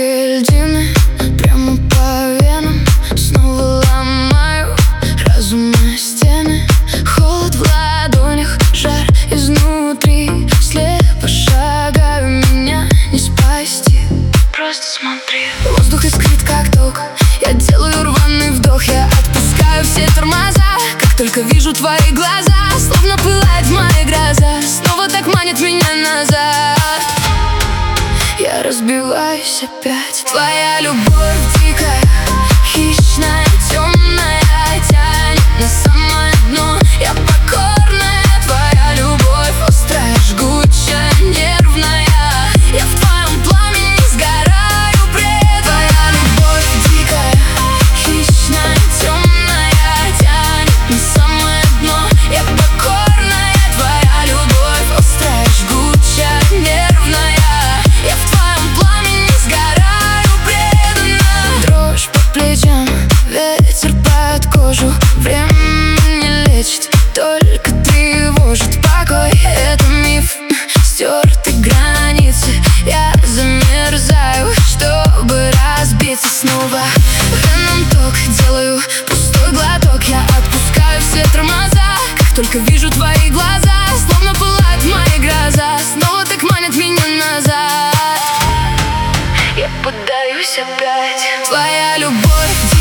Жаркие льдины прямо по венам. Снова ломаю разума стены. Холод в ладонях, жар изнутри. Слепо шагаю, меня не спасти. Просто смотри. Воздух искрит, как ток. Я делаю рваный вдох, я отпускаю все тормоза. Как только вижу твои глаза, словно пылает в моей гроза. Снова так манит меня назад. Я разбиваюсь опять. Твоя любовь дикая, хищная, темная, тянет на самое дно. Я покорная, твоя любовь острая, жгучая, нервная. Я в твоем пламени сгораю пред. Твоя любовь дикая, хищная, темная, тянет на самое дно. Я покорная, твоя любовь острая, жгучая, нервная. Я в твоем пламени сгораю преданно. Дрожь по плечам, ветер под кожу. Время не лечит, только тревожит. Покой — это миф, стерты границы. Я замерзаю, чтобы разбиться снова. Веном ток, делаю пустой глоток. Я отпускаю все тормоза. Как только вижу твои глаза, словно пылает моя гроза. Снова так манят меня назад. Я поддаюсь опять. Твоя любовь